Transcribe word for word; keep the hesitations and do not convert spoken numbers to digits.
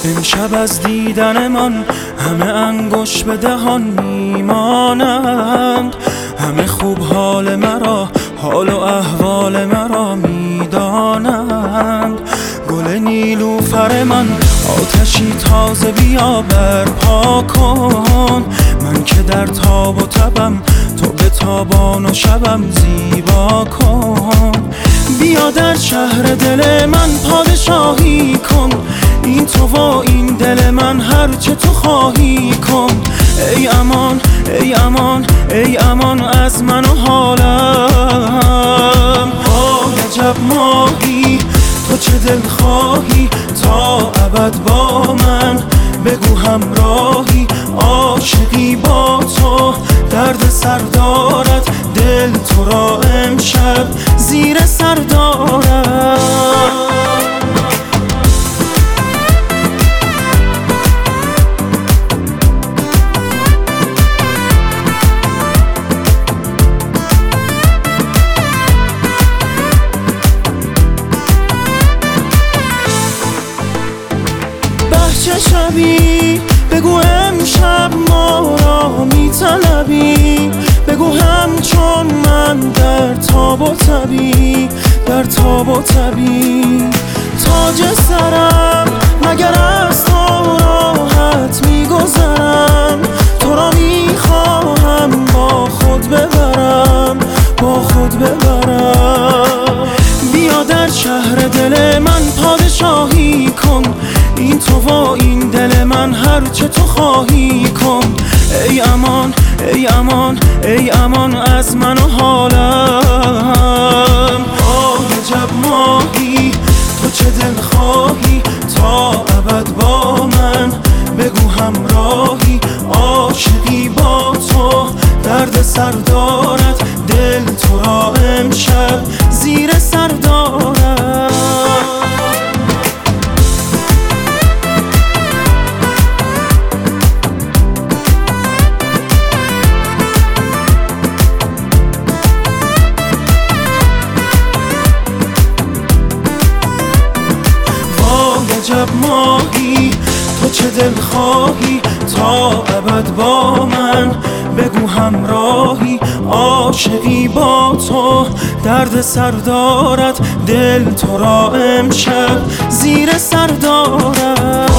امشب از دیدن من همه انگشت به دهان میمانند، همه خوب حال مرا، حال و احوال مرا میدانند. گل نیلوفر من آتشی تازه بیا برپا کن، من که در تاب و تبم تو به تابان و شبم زیبا کن. بیا در شهر دل من پادشاهی کن، این تو و این دل من هرچه تو خواهی کن. ای امان ای امان ای امان از من و حالم. آه عجب ماهی تو چه دل خواهی تا ابد با من، بگو همراهی عاشقی با تو، درد سر دارد دل تو را امشب زیر سر دارد. چه شبی بگو امشب ما را میطلبی، بگو همچون من در تاب و تبی، در تاب و تبی. تاج سرم مگر از تو راحت میگذرم، تو را میخواهم با خود ببرم، با خود ببرم. بیا در شهر دل من پادشاهی کن، این تو و این دل من هرچه تو خواهی کن. ای امان ای امان ای امان از من و حالم. آه عجب ماهی تو چه دل خواهی تا ابد با من، بگو همراهی عاشقی با تو، درد سر دارد دل تو را امشب زیر سر دارد. عجب ماهی تو چه دل خواهی تا ابد با من، بگو همراهی عاشقی با تو، درد سر دارد دل تو را امشب زیر سر دارد.